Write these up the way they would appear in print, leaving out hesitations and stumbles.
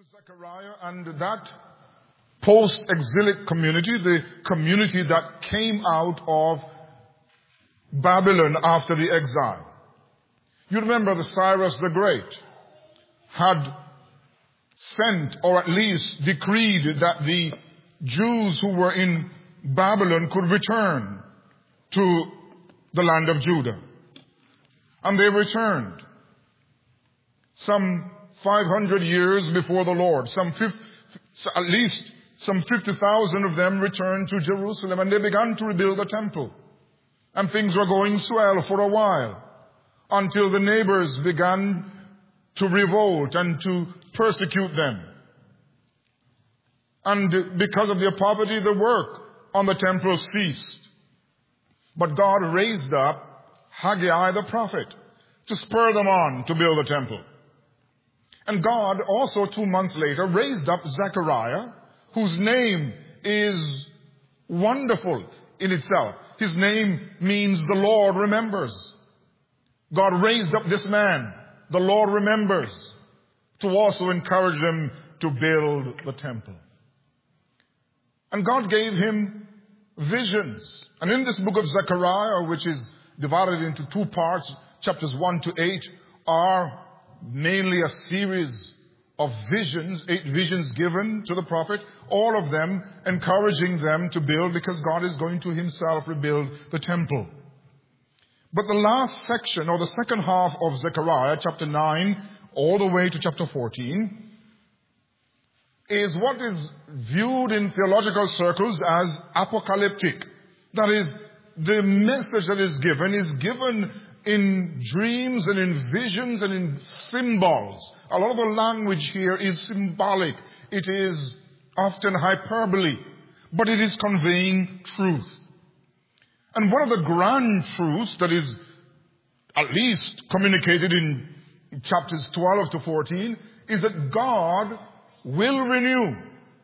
Zechariah and that post-exilic community, the community that came out of Babylon after the exile. You remember that Cyrus the Great had sent, or at least decreed, that the Jews who were in Babylon could return to the land of Judah. And they returned. Some 500 years before the Lord. At least some 50,000 of them returned to Jerusalem, and they began to rebuild the temple. And things were going swell for a while, until the neighbors began to revolt and to persecute them. And because of their poverty, the work on the temple ceased. But God raised up Haggai the prophet to spur them on to build the temple. And God also 2 months later raised up Zechariah, whose name is wonderful in itself. His name means the Lord remembers. God raised up this man, the Lord remembers, to also encourage them to build the temple. And God gave him visions. And in this book of Zechariah, which is divided into 2 parts, chapters 1 to 8, are mainly a series of visions, 8 visions given to the prophet, all of them encouraging them to build, because God is going to himself rebuild the temple. But the last section, or the second half of Zechariah, chapter 9, all the way to chapter 14, is what is viewed in theological circles as apocalyptic. That is, the message that is given in dreams and in visions and in symbols. A lot of the language here is symbolic. It is often hyperbole, but it is conveying truth. And one of the grand truths that is at least communicated in chapters 12 to 14 is that God will renew,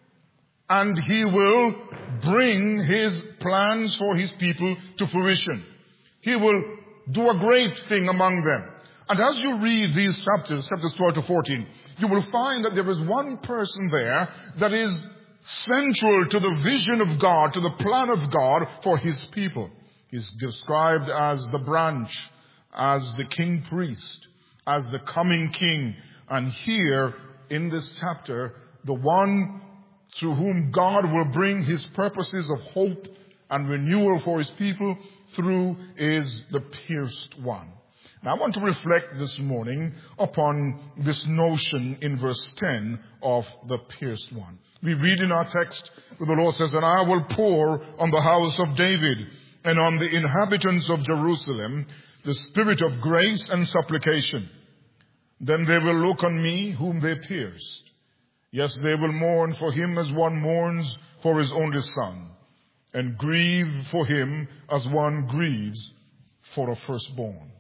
and he will bring his plans for his people to fruition. He will do a great thing among them. And as you read these chapters 12 to 14, you will find that there is one person there that is central to the vision of God, to the plan of God for his people. He's described as the branch, as the king priest, as the coming king. And here in this chapter, the one through whom God will bring his purposes of hope and renewal for his people through is the pierced one. Now I want to reflect this morning upon this notion in verse 10 of the pierced one. We read in our text where the Lord says, "And I will pour on the house of David and on the inhabitants of Jerusalem the spirit of grace and supplication. Then they will look on me whom they pierced. Yes, they will mourn for him as one mourns for his only son, and grieve for him as one grieves for a firstborn."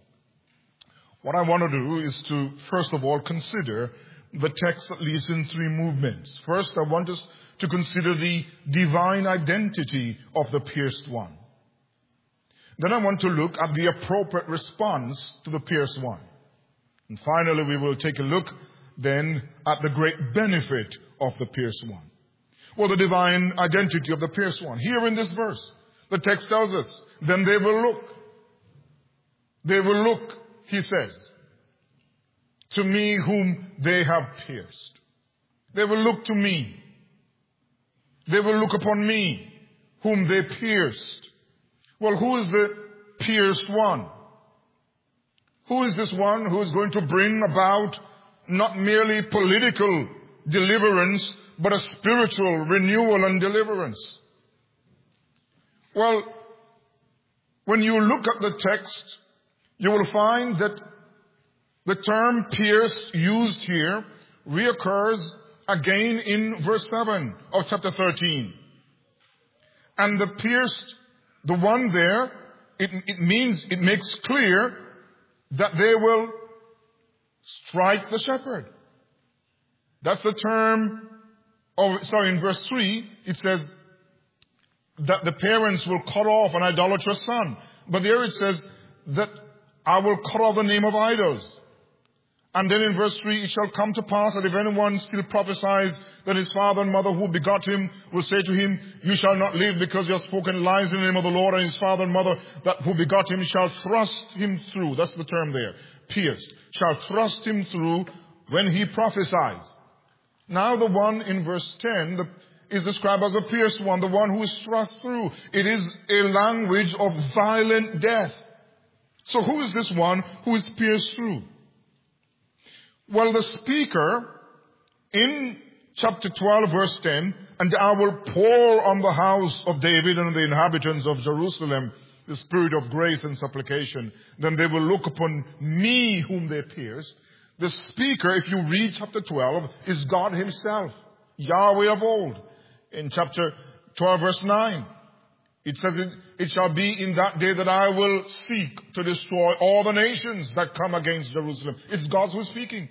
What I want to do is to, first of all, consider the text at least in 3 movements. First, I want us to consider the divine identity of the pierced one. Then I want to look at the appropriate response to the pierced one. And finally, we will take a look then at the great benefit of the pierced one. Well, the divine identity of the pierced one. Here in this verse, the text tells us, then they will look. They will look, he says, to me whom they have pierced. They will look to me. They will look upon me whom they pierced. Well, who is the pierced one? Who is this one who is going to bring about not merely political deliverance, but a spiritual renewal and deliverance? Well, when you look at the text, you will find that the term pierced used here reoccurs again in verse 7 of chapter 13. And the pierced, the one there, it makes clear that they will strike the shepherd. That's the term, in verse 3, it says that the parents will cut off an idolatrous son. But there it says that I will cut off the name of idols. And then in verse 3, it shall come to pass that if anyone still prophesies, that his father and mother who begot him will say to him, you shall not live because you have spoken lies in the name of the Lord, and his father and mother that who begot him shall thrust him through. That's the term there. Pierced. Shall thrust him through when he prophesies. Now the one in verse 10 is described as a pierced one, the one who is thrust through. It is a language of violent death. So who is this one who is pierced through? Well, the speaker in chapter 12 verse 10, and I will pour on the house of David and the inhabitants of Jerusalem the spirit of grace and supplication. Then they will look upon me whom they pierced. The speaker, if you read chapter 12, is God himself, Yahweh of old. In chapter 12 verse 9, it says, it shall be in that day that I will seek to destroy all the nations that come against Jerusalem. It's God who's speaking.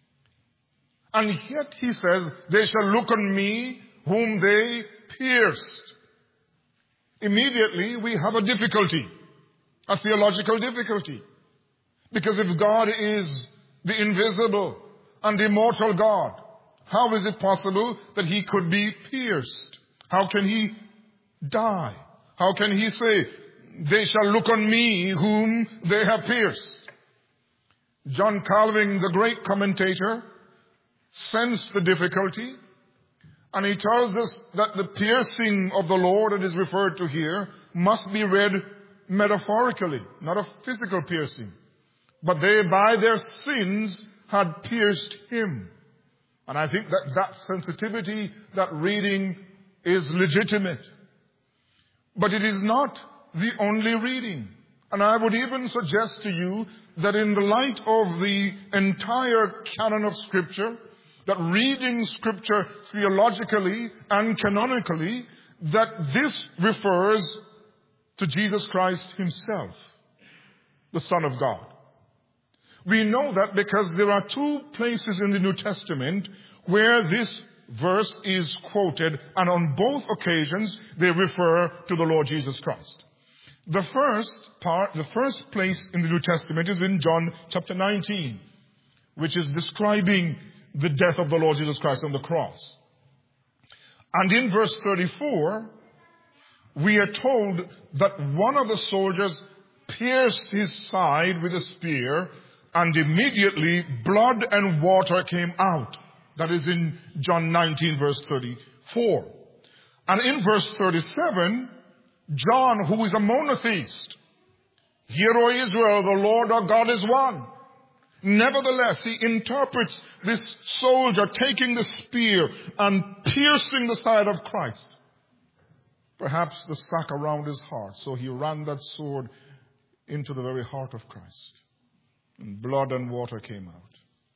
And yet he says, they shall look on me whom they pierced. Immediately we have a difficulty, a theological difficulty. Because if God is the invisible and immortal God, how is it possible that he could be pierced? How can he die? How can he say, they shall look on me whom they have pierced? John Calvin, the great commentator, sensed the difficulty, and he tells us that the piercing of the Lord that is referred to here must be read metaphorically, not a physical piercing. But they by their sins had pierced him. And I think that sensitivity, that reading is legitimate. But it is not the only reading. And I would even suggest to you that in the light of the entire canon of Scripture, that reading Scripture theologically and canonically, that this refers to Jesus Christ himself, the Son of God. We know that because there are two places in the New Testament where this verse is quoted, and on both occasions they refer to the Lord Jesus Christ. The first place in the New Testament is in John chapter 19, which is describing the death of the Lord Jesus Christ on the cross. And in verse 34, we are told that one of the soldiers pierced his side with a spear, and immediately blood and water came out. That is in John 19 verse 34. And in verse 37, John, who is a monotheist, hear, O Israel, the Lord our God is one. Nevertheless, he interprets this soldier taking the spear and piercing the side of Christ. Perhaps the sack around his heart. So he ran that sword into the very heart of Christ. And blood and water came out.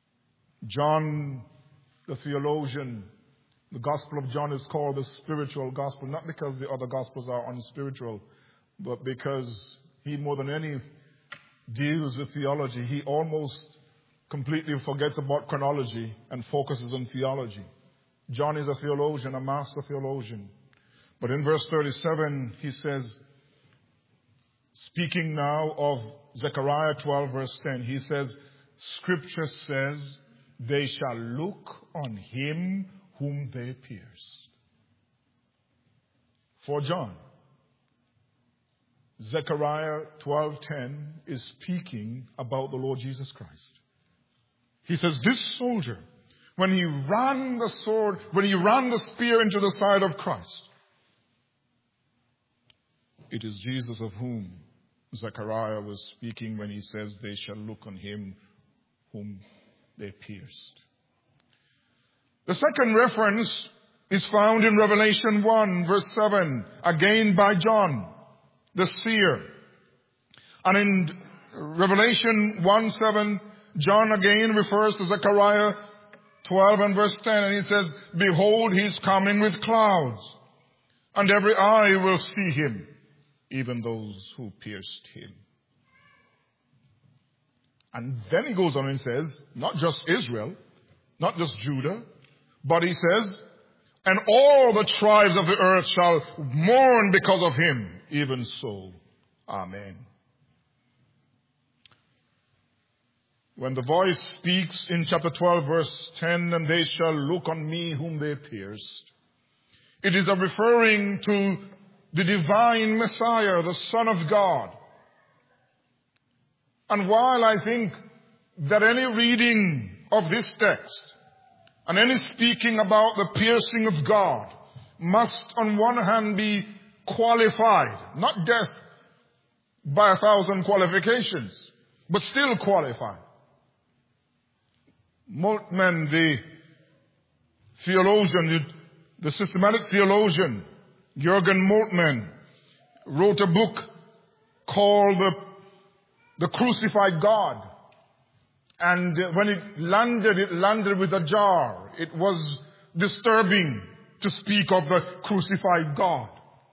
John, the theologian, the Gospel of John is called the spiritual gospel, not because the other Gospels are unspiritual, but because he, more than any, deals with theology. He almost completely forgets about chronology and focuses on theology. John is a theologian, a master theologian. But in verse 37, he says, speaking now of Zechariah 12 verse 10, he says, Scripture says, they shall look on him whom they pierced. For John, Zechariah 12:10 is speaking about the Lord Jesus Christ. He says, this soldier, when he ran the spear into the side of Christ, it is Jesus of whom Zechariah was speaking when he says, they shall look on him whom they pierced. The second reference is found in Revelation 1 verse 7, again by John, the seer. And in Revelation 1:7, John again refers to Zechariah 12 and verse 10, and he says, behold, he's coming with clouds, and every eye will see him, even those who pierced him. And then he goes on and says, not just Israel, not just Judah, but he says, and all the tribes of the earth shall mourn because of him. Even so, amen. When the voice speaks in chapter 12 verse 10, and they shall look on me whom they pierced, it is referring to the divine Messiah, the Son of God. And while I think that any reading of this text and any speaking about the piercing of God must on one hand be qualified, not death by 1,000 qualifications, but still qualified. Moltmann, the theologian, the systematic theologian, Jürgen Moltmann, wrote a book called The Crucified God. And when it landed with a jar. It was disturbing to speak of the crucified God.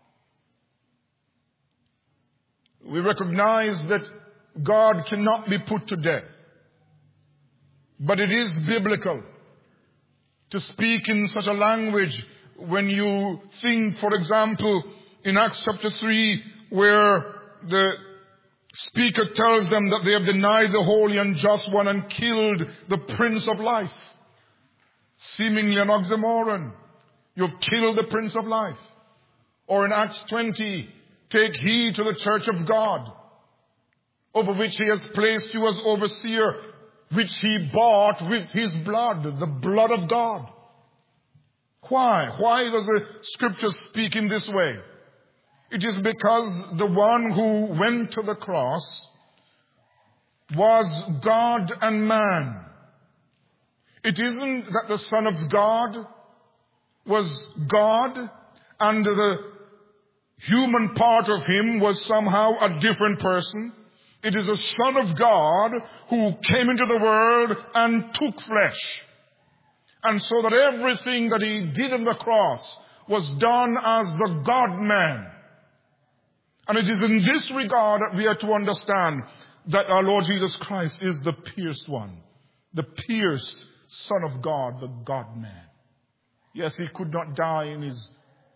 We recognize that God cannot be put to death. But it is biblical to speak in such a language when you think, for example, in Acts chapter 3, where the speaker tells them that they have denied the holy and just one and killed the Prince of Life. Seemingly an oxymoron. You've killed the Prince of Life. Or in Acts 20, take heed to the church of God, over which he has placed you as overseer, which he bought with his blood, the blood of God. Why? Why does the scripture speak in this way? It is because the one who went to the cross was God and man. It isn't that the Son of God was God and the human part of him was somehow a different person. It is a Son of God who came into the world and took flesh. And so that everything that he did on the cross was done as the God-man. And it is in this regard that we are to understand that our Lord Jesus Christ is the pierced one. The pierced Son of God, the God-man. Yes, he could not die in his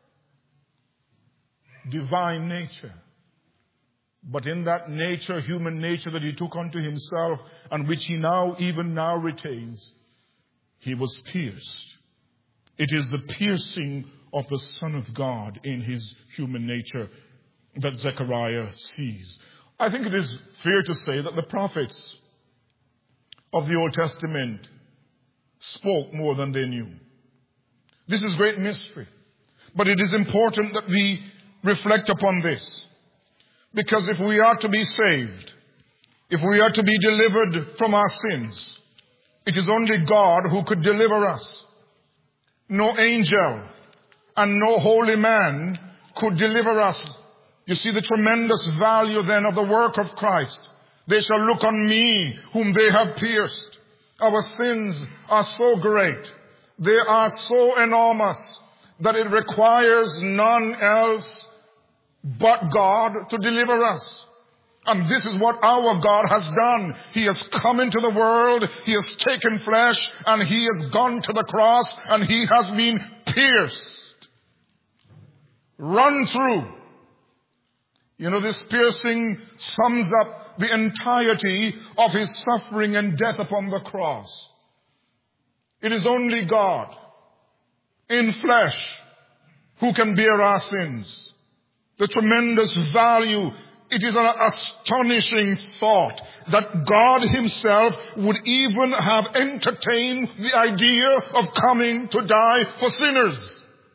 divine nature. But in that nature, human nature that he took unto himself and which he even now retains, he was pierced. It is the piercing of the Son of God in his human nature that Zechariah sees. I think it is fair to say that the prophets of the Old Testament spoke more than they knew. This is great mystery. But it is important that we reflect upon this. Because if we are to be saved, if we are to be delivered from our sins, it is only God who could deliver us. No angel and no holy man could deliver us. You see the tremendous value then of the work of Christ. They shall look on me whom they have pierced. Our sins are so great. They are so enormous that it requires none else but God to deliver us. And this is what our God has done. He has come into the world. He has taken flesh and he has gone to the cross and he has been pierced. Run through. You know, this piercing sums up the entirety of his suffering and death upon the cross. It is only God in flesh who can bear our sins. The tremendous value. It is an astonishing thought that God himself would even have entertained the idea of coming to die for sinners.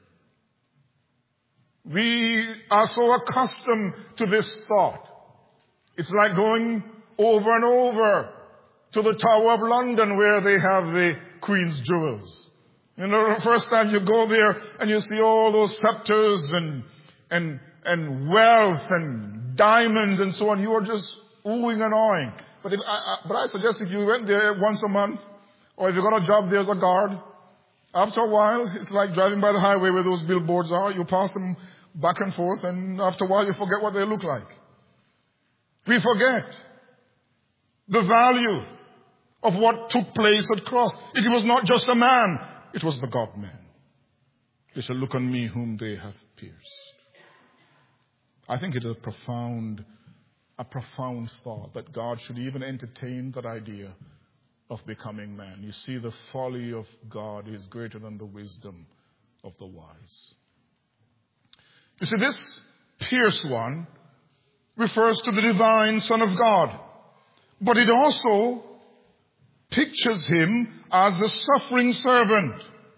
We are so accustomed to this thought. It's like going over and over to the Tower of London where they have the Queen's jewels. You know, the first time you go there and you see all those scepters and wealth and diamonds and so on, you are just oohing and awing. But I suggest if you went there once a month, or if you got a job there as a guard, after a while, it's like driving by the highway where those billboards are. You pass them back and forth, and after a while you forget what they look like. We forget the value of what took place at cross. It was not just a man, it was the God-man. They shall look on me whom they have pierced. I think it is a profound thought that God should even entertain that idea of becoming man. You see, the folly of God is greater than the wisdom of the wise. You see, this pierced one refers to the divine Son of God, but it also pictures him as the suffering servant.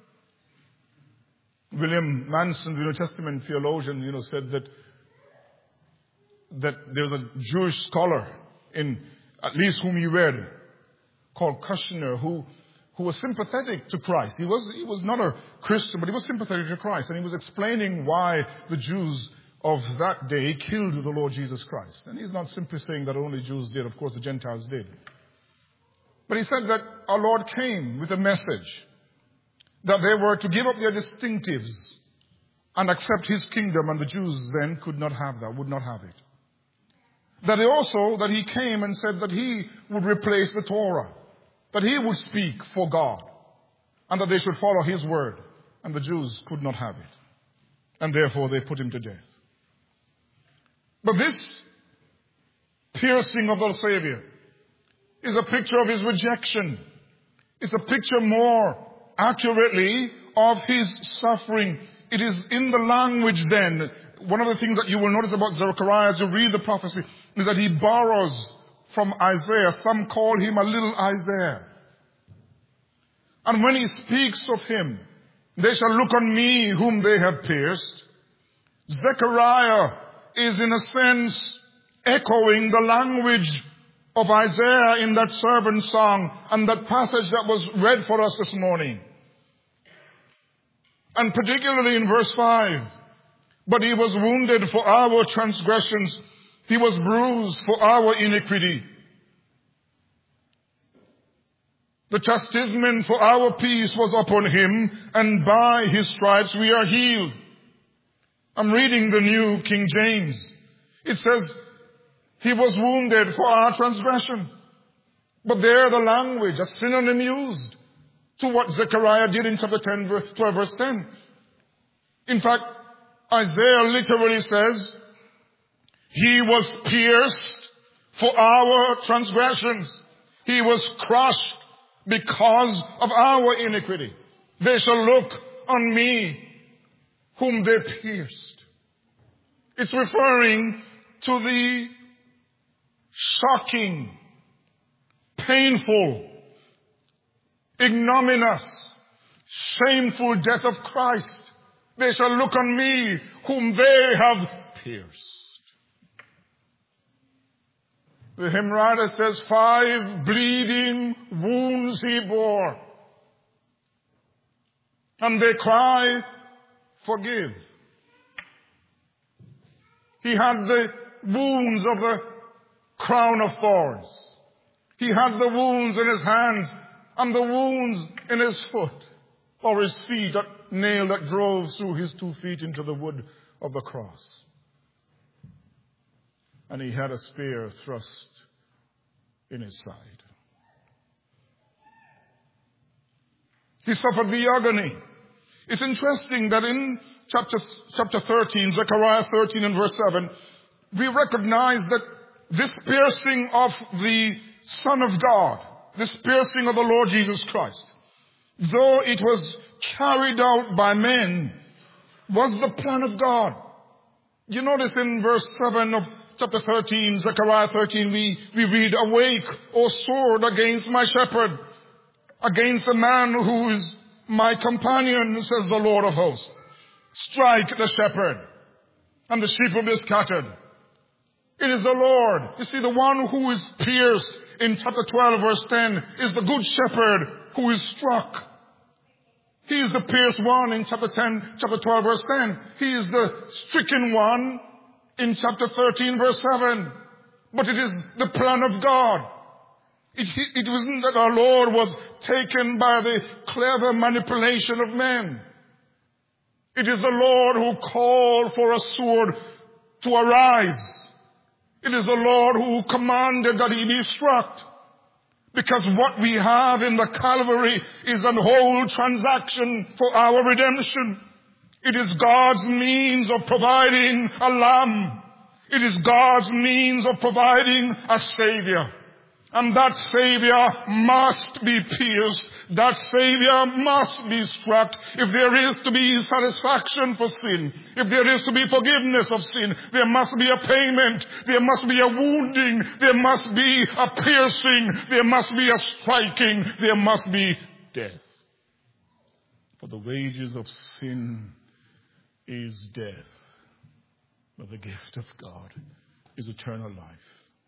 William Manson, the New Testament theologian, said that there's a Jewish scholar, in at least whom he read, called Kushner, who was sympathetic to Christ. He was not a Christian, but he was sympathetic to Christ, and he was explaining why the Jews of that day killed the Lord Jesus Christ. And he's not simply saying that only Jews did. Of course, the Gentiles did. But he said that our Lord came with a message that they were to give up their distinctives and accept his kingdom, and the Jews then could not have that, would not have it. That he came and said that he would replace the Torah, that he would speak for God, and that they should follow his word, and the Jews could not have it. And therefore they put him to death. But this piercing of the Savior is a picture of his rejection. It's a picture more accurately of his suffering. It is in the language then. One of the things that you will notice about Zechariah as you read the prophecy is that he borrows from Isaiah. Some call him a little Isaiah. And when he speaks of him, they shall look on me whom they have pierced. Zechariah is in a sense echoing the language of Isaiah in that servant song and that passage that was read for us this morning. And particularly in verse 5, but he was wounded for our transgressions, he was bruised for our iniquity. The chastisement for our peace was upon him, and by his stripes we are healed. I'm reading the New King James. It says, he was wounded for our transgression. But there the language, a synonym used to what Zechariah did in chapter 12 verse 10. In fact, Isaiah literally says, he was pierced for our transgressions. He was crushed because of our iniquity. They shall look on me whom they pierced. It's referring to the shocking, painful, ignominious, shameful death of Christ. They shall look on me whom they have pierced. The hymn writer says 5 bleeding wounds he bore. And they cry, forgive. He had the wounds of the crown of thorns. He had the wounds in his hands and the wounds in his foot, or his feet, that nail that drove through his 2 feet into the wood of the cross. And he had a spear thrust in his side. He suffered the agony. It's interesting that in chapter 13, Zechariah 13 and verse 7, we recognize that this piercing of the Son of God, this piercing of the Lord Jesus Christ, though it was carried out by men, was the plan of God. You notice in verse 7 of chapter 13, Zechariah 13, we read, awake, O sword, against my shepherd, against the man who is my companion, says the Lord of hosts. Strike the shepherd, and the sheep will be scattered. It is the Lord. You see, the one who is pierced in chapter 12 verse 10 is the good shepherd who is struck. He is the pierced one in chapter 12 verse 10. He is the stricken one in chapter 13 verse 7. But it is the plan of God. It wasn't that our Lord was taken by the clever manipulation of men. It is the Lord who called for a sword to arise. It is the Lord who commanded that he be struck. Because what we have in the Calvary is a whole transaction for our redemption. It is God's means of providing a lamb. It is God's means of providing a Savior. And that Savior must be pierced. That Savior must be struck. If there is to be satisfaction for sin, if there is to be forgiveness of sin, there must be a payment. There must be a wounding. There must be a piercing. There must be a striking. There must be death. For the wages of sin is death. But the gift of God is eternal life.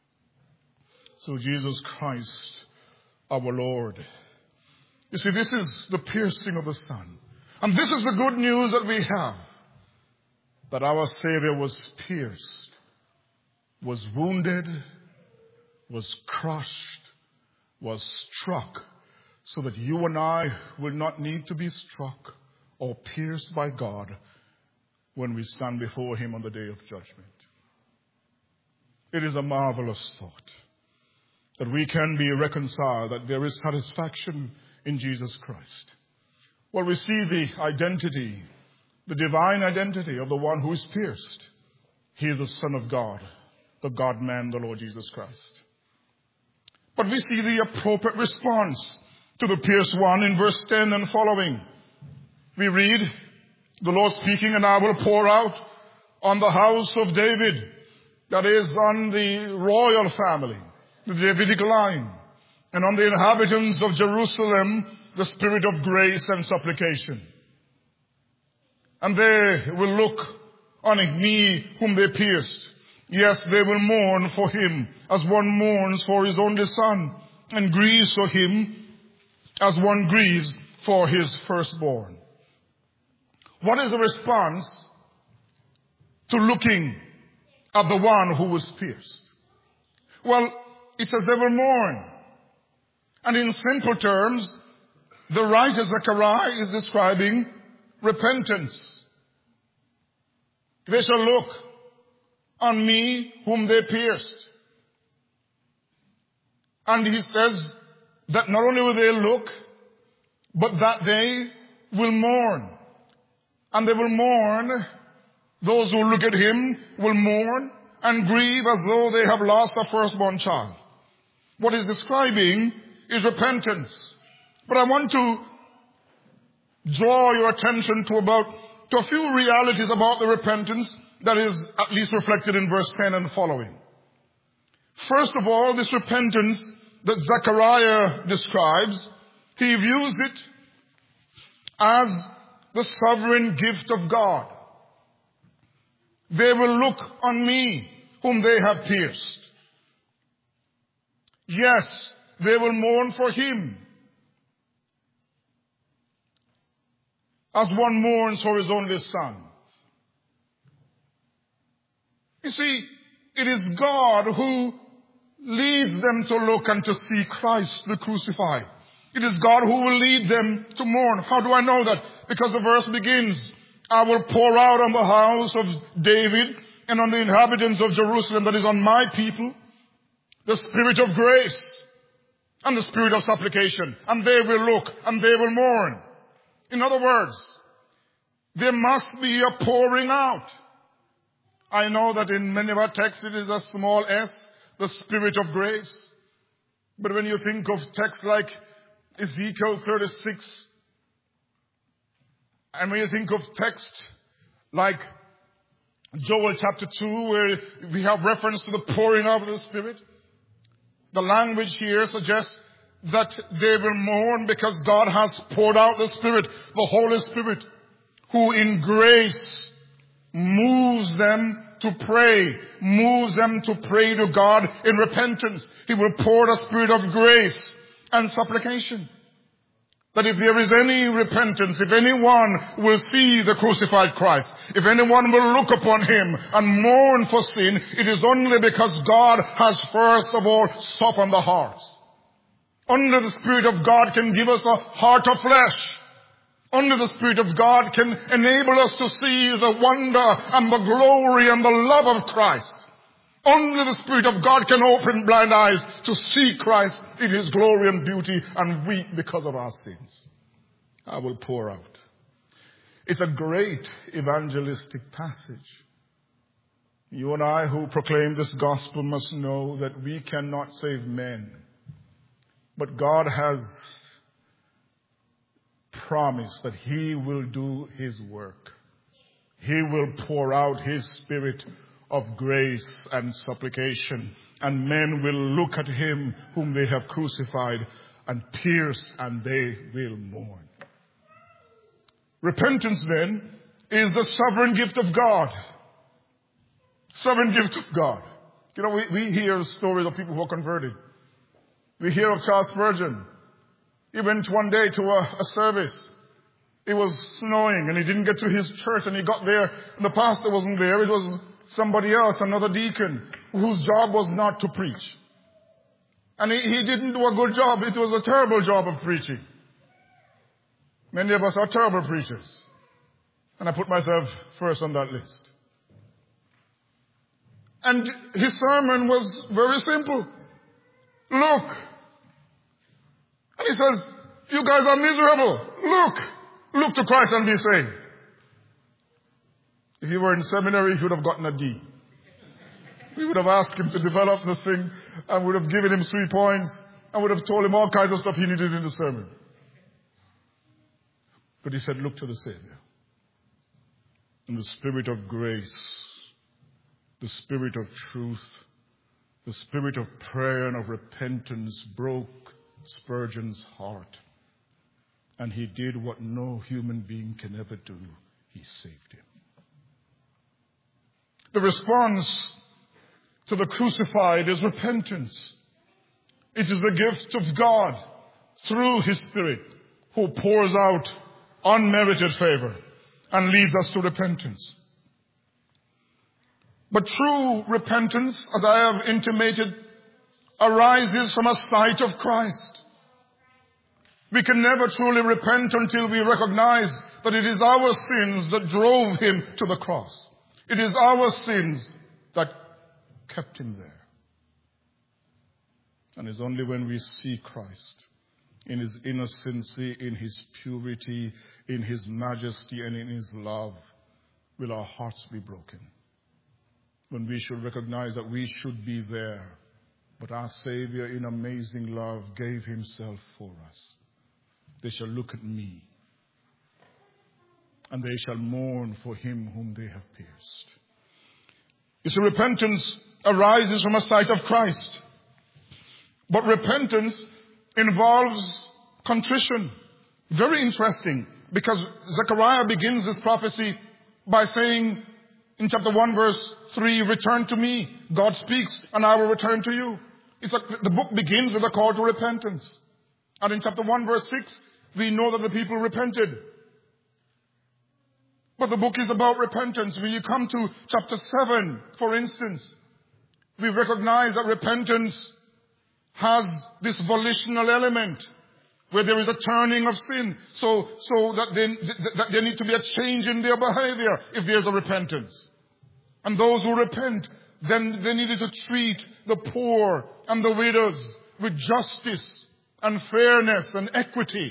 So Jesus Christ, our Lord. You see, this is the piercing of the Son. And this is the good news that we have. That our Savior was pierced, was wounded, was crushed, was struck, so that you and I will not need to be struck or pierced by God when we stand before Him on the day of judgment. It is a marvelous thought that we can be reconciled, that there is satisfaction in Jesus Christ. Well, we see the identity, the divine identity of the one who is pierced. He is the Son of God, the God-man, the Lord Jesus Christ. But we see the appropriate response to the pierced one in verse 10 and following. We read, the Lord speaking, and I will pour out on the house of David, that is, on the royal family, the Davidic line, and on the inhabitants of Jerusalem, the spirit of grace and supplication. And they will look on me whom they pierced. Yes, they will mourn for him as one mourns for his only son, and grieves for him as one grieves for his firstborn. What is the response to looking at the one who was pierced? Well, it says they will mourn. And in simple terms, the writer Zechariah is describing repentance. They shall look on me whom they pierced. And he says that not only will they look, but that they will mourn. And they will mourn. Those who look at him will mourn and grieve as though they have lost a firstborn child. What he's describing is repentance. But I want to draw your attention to a few realities about the repentance that is at least reflected in verse 10 and following. First of all, this repentance that Zechariah describes, he views it as the sovereign gift of God. They will look on me whom they have pierced. Yes, they will mourn for him as one mourns for his only son. You see, it is God who leads them to look and to see Christ the crucified. It is God who will lead them to mourn. How do I know that? Because the verse begins, I will pour out on the house of David and on the inhabitants of Jerusalem, that is on my people, the spirit of grace and the spirit of supplication. And they will look and they will mourn. In other words, there must be a pouring out. I know that in many of our texts it is a small s, the spirit of grace. But when you think of texts like Ezekiel 36, and when you think of texts like Joel chapter 2, where we have reference to the pouring out of the Spirit, the language here suggests that they will mourn because God has poured out the Spirit, the Holy Spirit, who in grace moves them to pray to God in repentance. He will pour the Spirit of grace and supplication. That if there is any repentance, if anyone will see the crucified Christ, if anyone will look upon him and mourn for sin, it is only because God has first of all softened the hearts. Only the Spirit of God can give us a heart of flesh. Only the Spirit of God can enable us to see the wonder and the glory and the love of Christ. Only the Spirit of God can open blind eyes to see Christ in his glory and beauty and weep because of our sins. I will pour out. It's a great evangelistic passage. You and I who proclaim this gospel must know that we cannot save men. But God has promised that He will do His work. He will pour out His Spirit of grace and supplication, and men will look at Him whom they have crucified and pierced, and they will mourn. Repentance then is the sovereign gift of God. Sovereign gift of God. You know, we hear stories of people who are converted. We hear of Charles Spurgeon. He went one day to a service. It was snowing and he didn't get to his church, and he got there and the pastor wasn't there. It was somebody else, another deacon, whose job was not to preach. And he didn't do a good job. It was a terrible job of preaching. Many of us are terrible preachers. And I put myself first on that list. And his sermon was very simple. Look. And he says, you guys are miserable. Look. Look to Christ and be saved. If he were in seminary, he would have gotten a D. We would have asked him to develop the thing and would have given him 3 points and would have told him all kinds of stuff he needed in the sermon. But he said, look to the Savior. And the Spirit of grace, the Spirit of truth, the Spirit of prayer and of repentance broke Spurgeon's heart. And he did what no human being can ever do. He saved him. The response to the crucified is repentance. It is the gift of God through His Spirit, who pours out unmerited favor and leads us to repentance. But true repentance, as I have intimated, arises from a sight of Christ. We can never truly repent until we recognize that it is our sins that drove Him to the cross. It is our sins that kept Him there. And it's only when we see Christ in His innocency, in His purity, in His majesty, and in His love will our hearts be broken. When we should recognize that we should be there, but our Savior in amazing love gave Himself for us. They shall look at me, and they shall mourn for Him whom they have pierced. You see, repentance arises from a sight of Christ. But repentance involves contrition. Very interesting, because Zechariah begins this prophecy by saying in chapter 1 verse 3, return to me. God speaks and I will return to you. It's like the book begins with a call to repentance. And in chapter 1 verse 6, we know that the people repented. But the book is about repentance. When you come to chapter 7, for instance, we recognize that repentance has this volitional element where there is a turning of sin. So that there need to be a change in their behavior if there's a repentance. And those who repent, then they needed to treat the poor and the widows with justice and fairness and equity.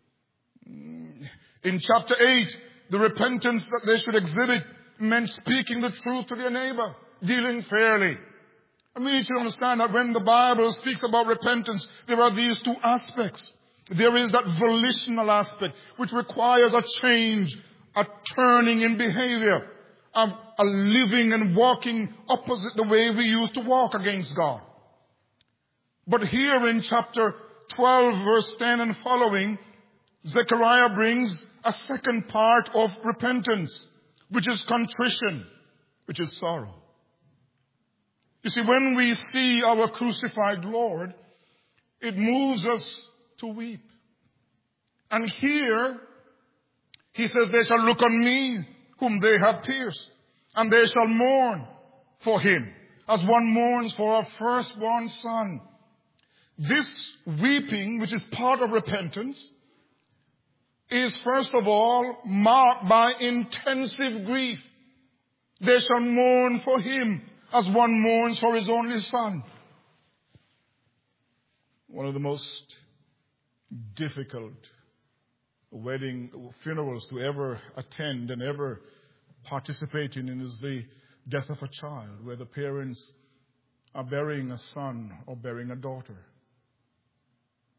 In chapter 8, the repentance that they should exhibit meant speaking the truth to their neighbor, dealing fairly. And we need to understand that when the Bible speaks about repentance, there are these two aspects. There is that volitional aspect, which requires a change, a turning in behavior, a living and walking opposite the way we used to walk against God. But here in chapter 12, verse 10 and following, Zechariah brings a second part of repentance, which is contrition, which is sorrow. You see, when we see our crucified Lord, it moves us to weep. And here, He says, they shall look on me whom they have pierced, and they shall mourn for Him, as one mourns for a firstborn son. This weeping, which is part of repentance, is first of all marked by intensive grief. They shall mourn for Him as one mourns for his only son. One of the most difficult funerals to ever attend and ever participate in is the death of a child, where the parents are burying a son or burying a daughter.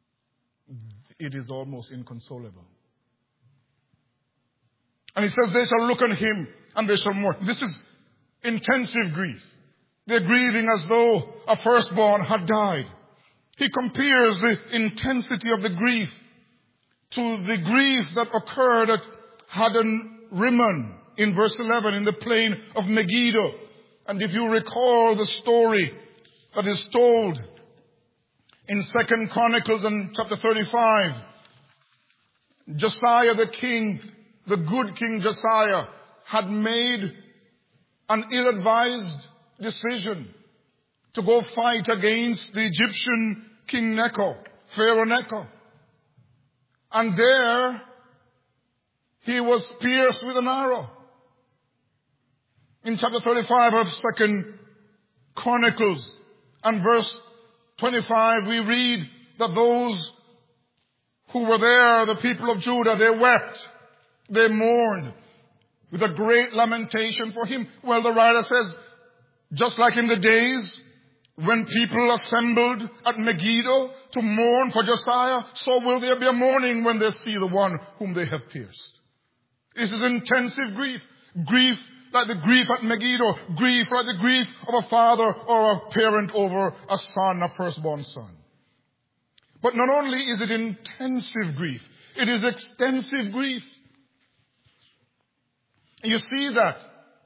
it is almost inconsolable. And he says, they shall look on him and they shall mourn. This is intensive grief. They're grieving as though a firstborn had died. He compares the intensity of the grief to the grief that occurred at Hadon Rimmon in verse 11 in the plain of Megiddo. And if you recall the story that is told in 2 Chronicles and chapter 35, Josiah the king, the good King Josiah, had made an ill-advised decision to go fight against the Egyptian King Necho, Pharaoh Necho. And there he was pierced with an arrow. In chapter 35 of 2 Chronicles and verse 25, we read that those who were there, the people of Judah, they wept, they mourned with a great lamentation for him. Well, the writer says, just like in the days when people assembled at Megiddo to mourn for Josiah, so will there be a mourning when they see the one whom they have pierced. This is intensive grief. Grief like the grief at Megiddo. Grief like the grief of a father or a parent over a son, a firstborn son. But not only is it intensive grief, it is extensive grief. You see that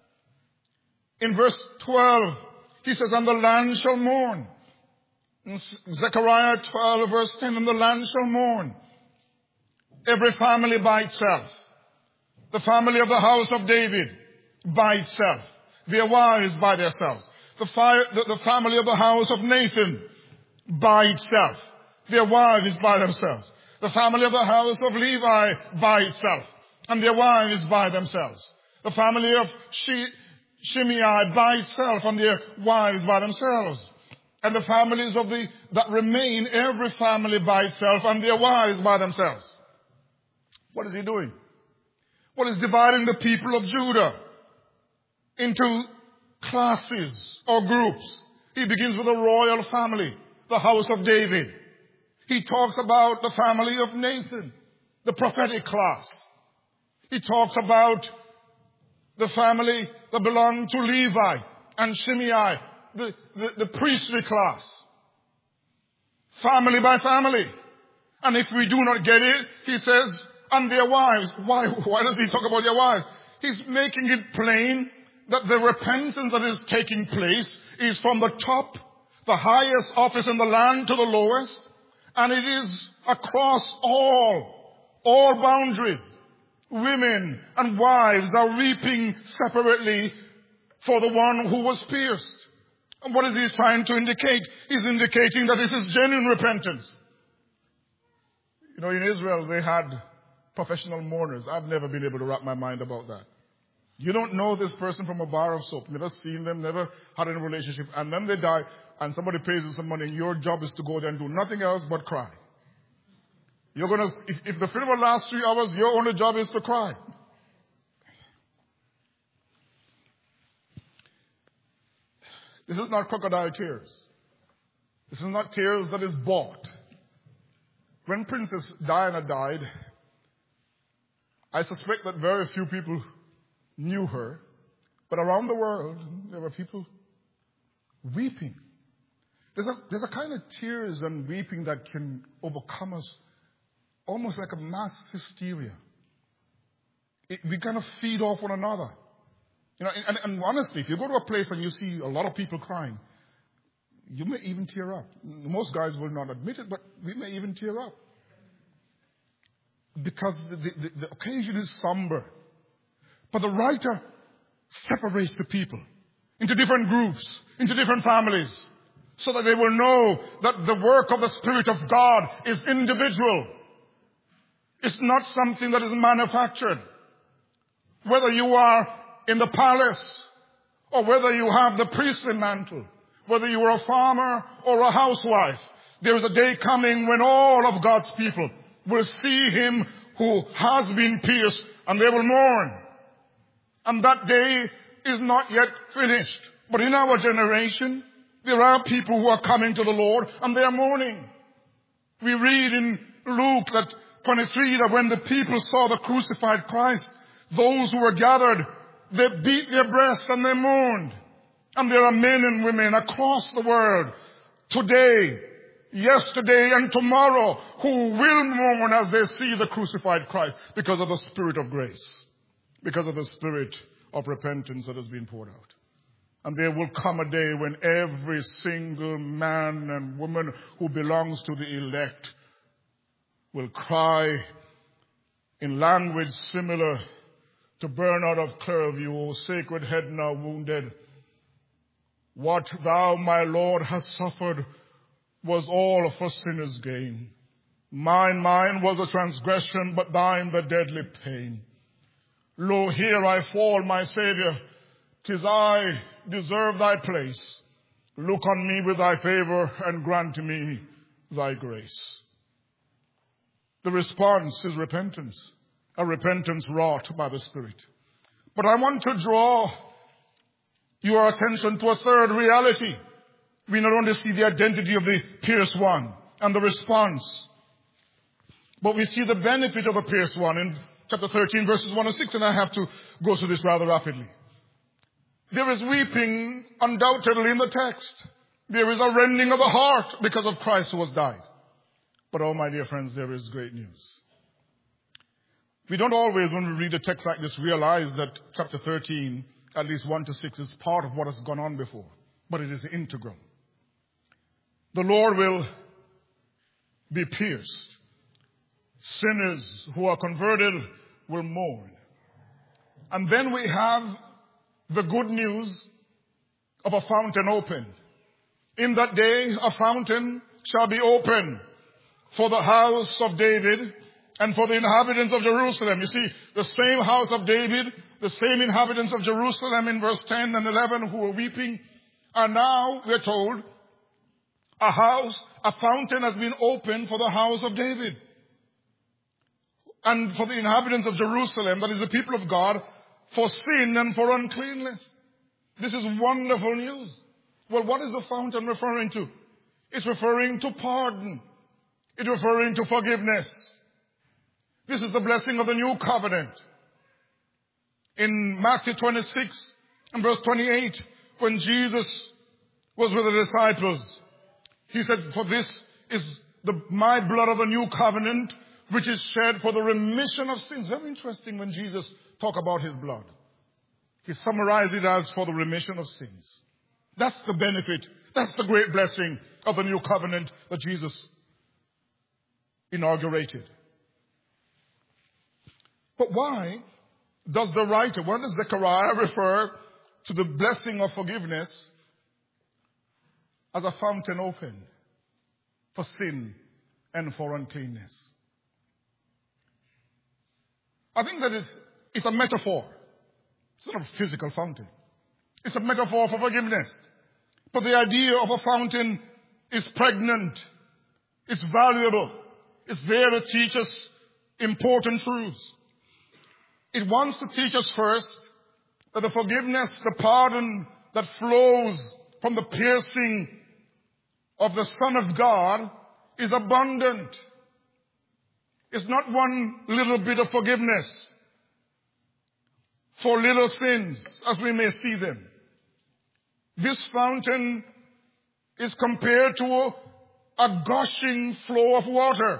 in verse 12. He says, and the land shall mourn. In Zechariah 12 verse 10, and the land shall mourn. Every family by itself. The family of the house of David by itself. Their wives by themselves. The family of the house of Nathan by itself. Their wives by themselves. The family of the house of Levi by itself. And their wives by themselves. The family of Shimei by itself and their wives by themselves. And the families of that remain, every family by itself and their wives by themselves. What is he doing? Well, he's dividing the people of Judah into classes or groups. He begins with the royal family, the house of David. He talks about the family of Nathan, the prophetic class. He talks about the family that belonged to Levi and Shimei, the priestly class. Family by family. And if we do not get it, he says, and their wives. Why does he talk about their wives? He's making it plain that the repentance that is taking place is from the top, the highest office in the land, to the lowest. And it is across all boundaries. Women and wives are weeping separately for the one who was pierced. And what is he trying to indicate? He's indicating that this is genuine repentance. You know, in Israel they had professional mourners. I've never been able to wrap my mind about that. You don't know this person from a bar of soap, never seen them, never had any relationship, and then they die and somebody pays you some money and your job is to go there and do nothing else but cry. You're going to, if the funeral lasts 3 hours, your only job is to cry. This is not crocodile tears. This is not tears that is bought. When Princess Diana died, I suspect that very few people knew her. But around the world, there were people weeping. There's a kind of tears and weeping that can overcome us. Almost like a mass hysteria. We kind of feed off one another. You know, and honestly, if you go to a place and you see a lot of people crying, you may even tear up. Most guys will not admit it, but we may even tear up. Because the occasion is somber. But the writer separates the people into different groups, into different families, so that they will know that the work of the Spirit of God is individual. It's not something that is manufactured. Whether you are in the palace or whether you have the priestly mantle, whether you are a farmer or a housewife, there is a day coming when all of God's people will see him who has been pierced and they will mourn. And that day is not yet finished. But in our generation, there are people who are coming to the Lord and they are mourning. We read in Luke that 23, that when the people saw the crucified Christ, those who were gathered, they beat their breasts and they mourned. And there are men and women across the world today, yesterday, and tomorrow who will mourn as they see the crucified Christ because of the Spirit of grace, because of the Spirit of repentance that has been poured out. And there will come a day when every single man and woman who belongs to the elect will cry in language similar to Bernard of Clairvaux, O sacred head now wounded, what thou, my Lord, hast suffered was all for sinners' gain. Mine was a transgression, but thine the deadly pain. Lo, here I fall, my Savior, 'tis I deserve thy place. Look on me with thy favor and grant me thy grace. The response is repentance, a repentance wrought by the Spirit. But I want to draw your attention to a third reality. We not only see the identity of the pierced one and the response, but we see the benefit of the pierced one in chapter 13, verses 1 and 6, and I have to go through this rather rapidly. There is weeping undoubtedly in the text. There is a rending of the heart because of Christ who has died. But oh, my dear friends, there is great news. We don't always, when we read a text like this, realize that chapter 13, at least 1 to 6, is part of what has gone on before. But it is integral. The Lord will be pierced. Sinners who are converted will mourn. And then we have the good news of a fountain opened. In that day, a fountain shall be opened for the house of David and for the inhabitants of Jerusalem. You see, the same house of David, the same inhabitants of Jerusalem in verse 10 and 11 who were weeping are now, we're told, a fountain has been opened for the house of David and for the inhabitants of Jerusalem, that is the people of God, for sin and for uncleanness. This is wonderful news. Well, what is the fountain referring to? It's referring to pardon. It's referring to forgiveness. This is the blessing of the new covenant. In Matthew 26 and verse 28, when Jesus was with the disciples, he said, for this is my blood of the new covenant, which is shed for the remission of sins. Very interesting when Jesus talk about his blood. He summarized it as for the remission of sins. That's the benefit. That's the great blessing of the new covenant that Jesus inaugurated. But why does Zechariah refer to the blessing of forgiveness as a fountain open for sin and for uncleanness? I think that it's a metaphor. It's not a physical fountain. It's a metaphor for forgiveness. But the idea of a fountain is pregnant. It's valuable. It's there to teach us important truths. It wants to teach us first that the forgiveness, the pardon that flows from the piercing of the Son of God is abundant. It's not one little bit of forgiveness for little sins as we may see them. This fountain is compared to a gushing flow of water.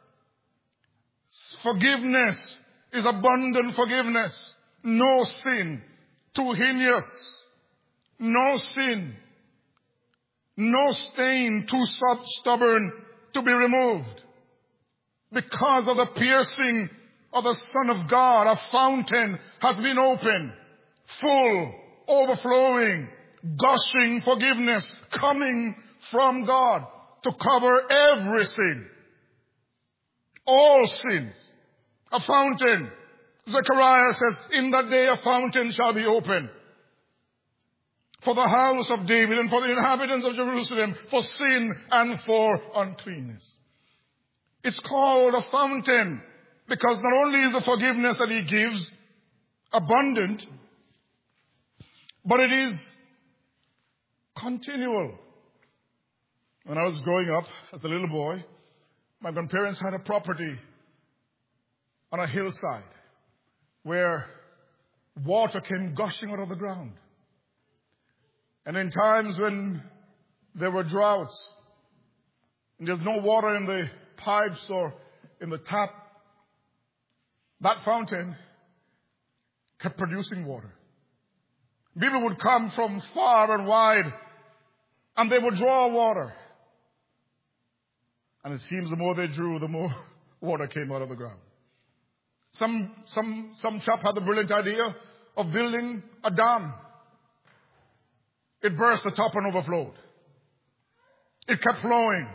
Forgiveness is abundant forgiveness. No sin too heinous. No sin. No stain too stubborn to be removed. Because of the piercing of the Son of God, a fountain has been opened. Full, overflowing, gushing forgiveness coming from God to cover every sin. All sins. A fountain. Zechariah says, in that day a fountain shall be opened for the house of David and for the inhabitants of Jerusalem, for sin and for uncleanness. It's called a fountain because not only is the forgiveness that he gives abundant, but it is continual. When I was growing up as a little boy, My grandparents had a property on a hillside where water came gushing out of the ground. And in times when there were droughts and there's no water in the pipes or in the tap, that fountain kept producing water. People would come from far and wide and they would draw water. And it seems the more they drew, the more water came out of the ground. Some chap had the brilliant idea of building a dam. It burst the top and overflowed. It kept flowing.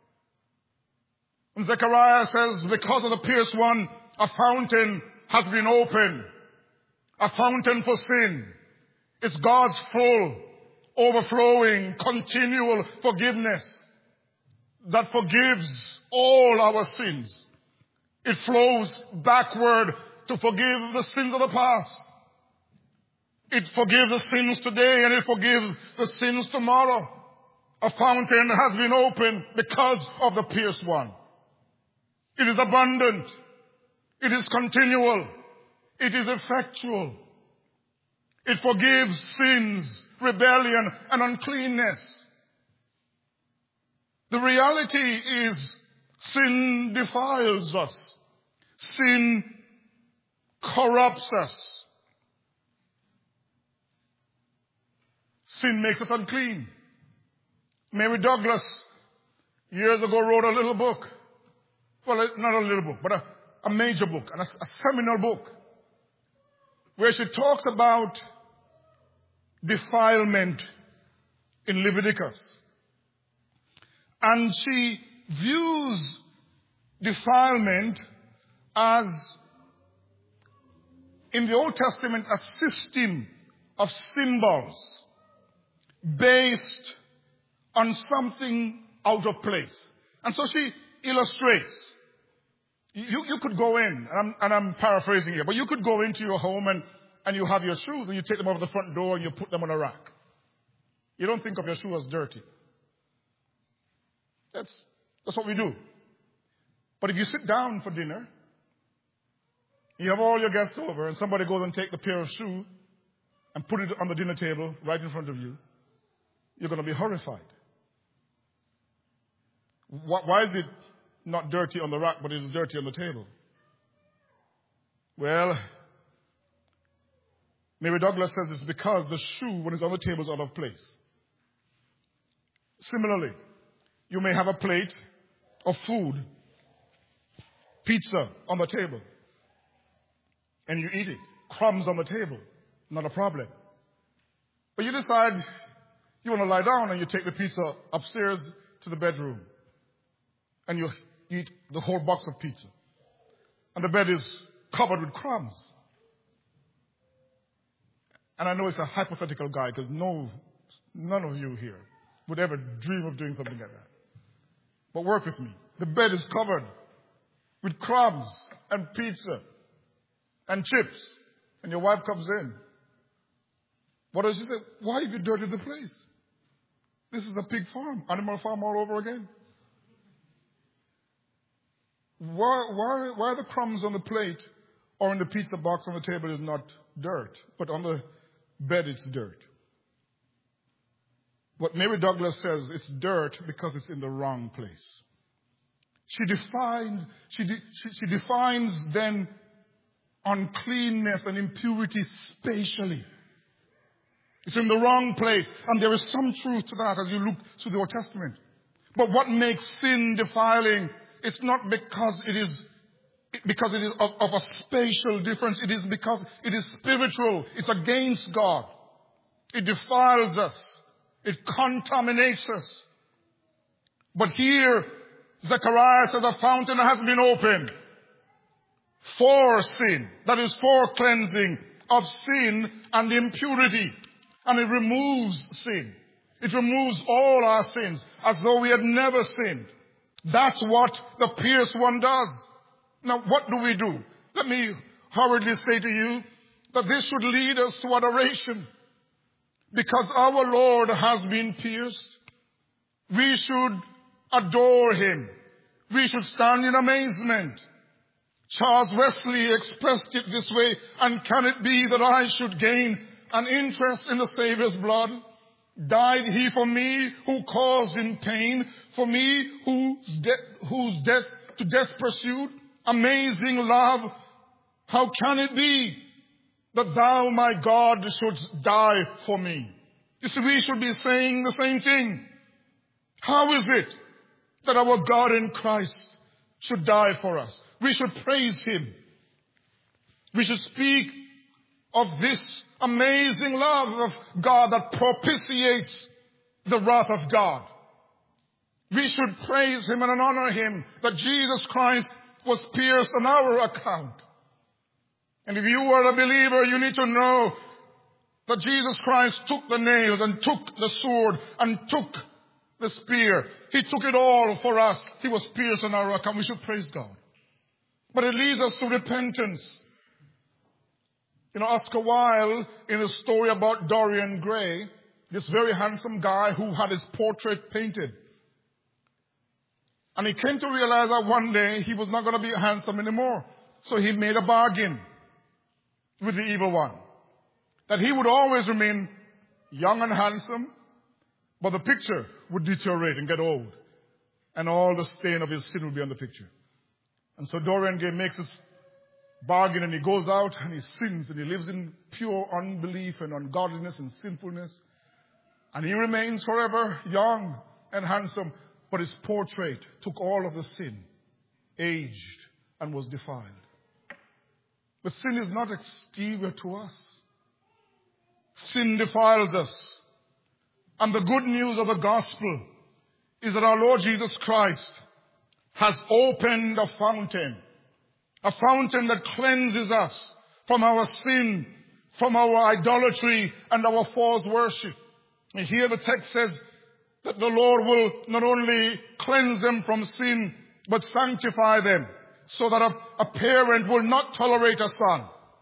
And Zechariah says, because of the pierced one, a fountain has been opened. A fountain for sin. It's God's full, overflowing, continual forgiveness that forgives all our sins. It flows backward to forgive the sins of the past. It forgives the sins today and it forgives the sins tomorrow. A fountain has been opened because of the pierced one. It is abundant. It is continual. It is effectual. It forgives sins, rebellion, and uncleanness. The reality is sin defiles us. Sin corrupts us. Sin makes us unclean. Mary Douglas, years ago, wrote a little book. Well, not a little book, but a major book, and a seminal book, where she talks about defilement in Leviticus. And she views defilement as, in the Old Testament, a system of symbols based on something out of place. And so she illustrates. You could go in, and I'm paraphrasing here, but you could go into your home and you have your shoes and you take them over the front door and you put them on a rack. You don't think of your shoe as dirty. That's what we do. But if you sit down for dinner, you have all your guests over and somebody goes and takes the pair of shoes and put it on the dinner table right in front of you, you're going to be horrified. Why is it not dirty on the rack, but it is dirty on the table? Well, Mary Douglas says it's because the shoe, when it's on the table, is out of place. Similarly, you may have a plate of food, pizza on the table, and you eat it. Crumbs on the table, not a problem. But you decide you want to lie down and you take the pizza upstairs to the bedroom and you eat the whole box of pizza. And the bed is covered with crumbs. And I know it's a hypothetical guy because none of you here would ever dream of doing something like that. But work with me. The bed is covered with crumbs and pizza and chips. And your wife comes in. What does she say? Why have you dirtied the place? This is a pig farm, animal farm all over again. Why are the crumbs on the plate or in the pizza box on the table is not dirt, but on the bed it's dirt? What Mary Douglas says, it's dirt because it's in the wrong place. She defines then uncleanness and impurity spatially. It's in the wrong place. And there is some truth to that as you look through the Old Testament. But what makes sin defiling, it's not because it is of a spatial difference. It is because it is spiritual. It's against God. It defiles us. It contaminates us. But here, Zechariah says a fountain has been opened for sin. That is for cleansing of sin and impurity. And it removes sin. It removes all our sins as though we had never sinned. That's what the pierced one does. Now, what do we do? Let me hurriedly say to you that this should lead us to adoration. Because our Lord has been pierced, we should adore him. we should stand in amazement. Charles Wesley expressed it this way, and can it be that I should gain an interest in the Savior's blood? Died he for me who caused in pain, for me whose death to death pursued? Amazing love, how can it be that thou, my God, shouldst die for me? You see, we should be saying the same thing. How is it that our God in Christ should die for us? We should praise him. We should speak of this amazing love of God that propitiates the wrath of God. We should praise him and honor him that Jesus Christ was pierced on our account. And if you are a believer, you need to know that Jesus Christ took the nails and took the sword and took the spear. He took it all for us. He was pierced on our account. We should praise God. But it leads us to repentance. You know, Oscar Wilde, in a story about Dorian Gray, this very handsome guy who had his portrait painted. And he came to realize that one day he was not going to be handsome anymore. So he made a bargain with the evil one, that he would always remain young and handsome, but the picture would deteriorate and get old. And all the stain of his sin would be on the picture. And so Dorian Gray makes his bargain, and he goes out and he sins and he lives in pure unbelief and ungodliness and sinfulness. And he remains forever young and handsome, but his portrait took all of the sin, aged, and was defiled. But sin is not exterior to us. Sin defiles us. And the good news of the gospel is that our Lord Jesus Christ has opened a fountain that cleanses us from our sin, from our idolatry and our false worship. And here the text says that the Lord will not only cleanse them from sin, but sanctify them, so that a parent will not tolerate a son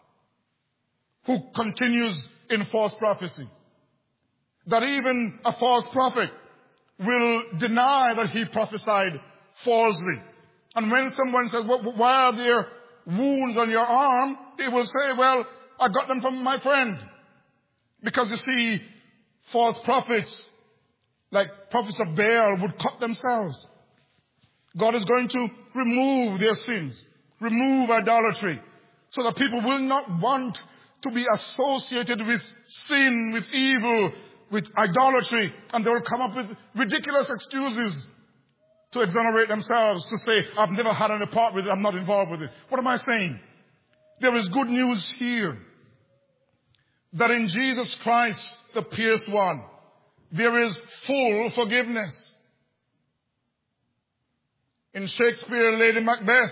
who continues in false prophecy. That even a false prophet will deny that he prophesied falsely. And when someone says, well, why are there wounds on your arm? They will say, well, I got them from my friend. Because you see, false prophets, like prophets of Baal, would cut themselves. God is going to remove their sins, remove idolatry, so that people will not want to be associated with sin, with evil, with idolatry, and they will come up with ridiculous excuses to exonerate themselves, to say, I've never had any part with it, I'm not involved with it. What am I saying? There is good news here, that in Jesus Christ, the pierced one, there is full forgiveness. In Shakespeare, Lady Macbeth,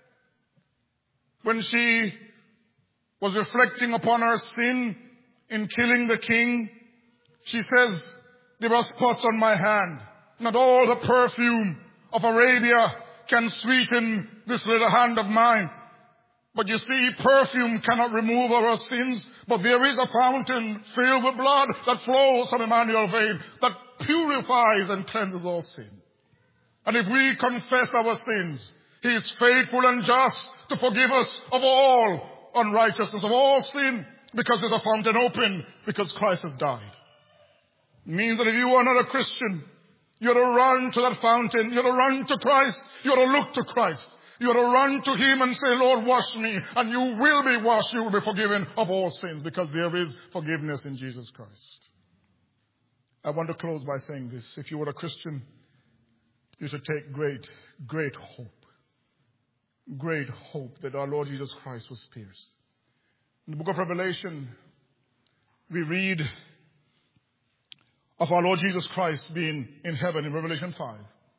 when she was reflecting upon her sin in killing the king, she says, there are spots on my hand. Not all the perfume of Arabia can sweeten this little hand of mine. But you see, perfume cannot remove our sins, but there is a fountain filled with blood that flows from Emmanuel's vein that purifies and cleanses all sin. And if we confess our sins, he is faithful and just to forgive us of all unrighteousness, of all sin, because there's a fountain open, because Christ has died. It means that if you are not a Christian, you ought to run to that fountain. You ought to run to Christ. You ought to look to Christ. You ought to run to him and say, Lord, wash me. And you will be washed. You will be forgiven of all sins, because there is forgiveness in Jesus Christ. I want to close by saying this. If you are a Christian, you should take great hope. Great hope that our Lord Jesus Christ was pierced. In the book of Revelation, we read of our Lord Jesus Christ being in heaven in Revelation 5.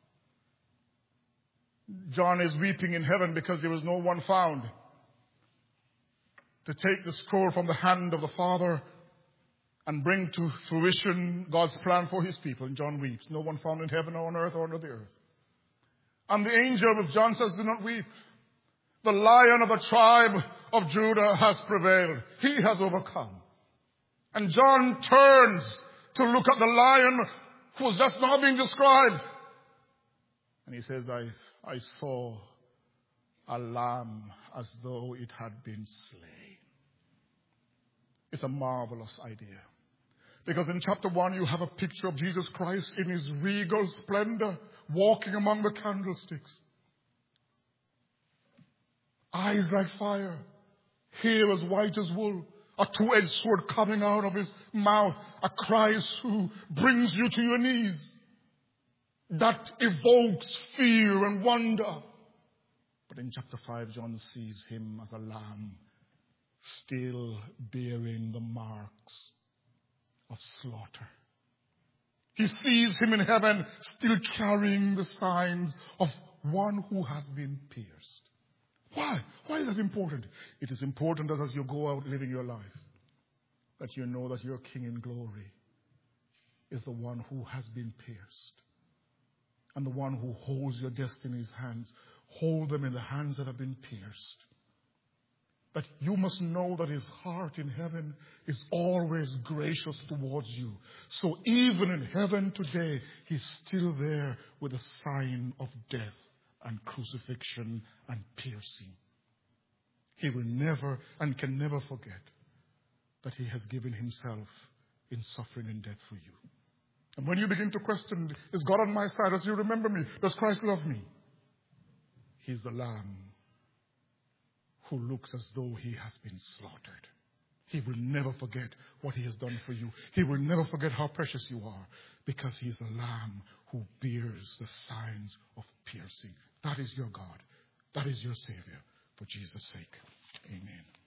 John is weeping in heaven because there was no one found to take the scroll from the hand of the Father and bring to fruition God's plan for his people. And John weeps. No one found in heaven or on earth or under the earth. And the angel with John says, do not weep. The Lion of the tribe of Judah has prevailed. He has overcome. And John turns to look at the lion who was just now being described. And he says, I saw a lamb as though it had been slain. It's a marvelous idea. Because in chapter 1, you have a picture of Jesus Christ in his regal splendor, walking among the candlesticks. Eyes like fire, hair as white as wool, a two-edged sword coming out of his mouth, a Christ who brings you to your knees. That evokes fear and wonder. But in chapter 5, John sees him as a lamb, still bearing the marks of slaughter. He sees him in heaven, still carrying the signs of one who has been pierced. Why? Why is that important? It is important that as you go out living your life, that you know that your King in glory is the one who has been pierced. And the one who holds your destiny's hands, hold them in the hands that have been pierced. That you must know that his heart in heaven is always gracious towards you. So even in heaven today, he's still there with a sign of death and crucifixion and piercing. He will never and can never forget that he has given himself in suffering and death for you. And when you begin to question, is God on my side? Does he remember me? Does Christ love me? He's the lamb who looks as though he has been slaughtered. He will never forget what he has done for you. He will never forget how precious you are, because he is the lamb who bears the signs of piercing. That is your God. That is your Savior. For Jesus' sake. Amen.